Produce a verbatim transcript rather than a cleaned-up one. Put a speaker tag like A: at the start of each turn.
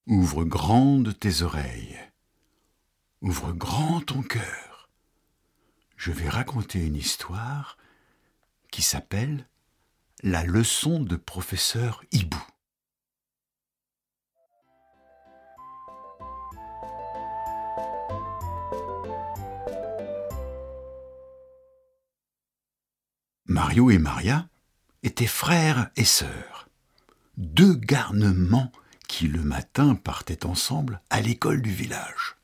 A: Ouvre grandes tes oreilles, ouvre grand ton cœur. Je vais raconter une histoire qui s'appelle « La leçon de professeur Hibou ». Mario et Maria étaient frères et sœurs, deux garnements qui le matin partaient ensemble à l'école du village.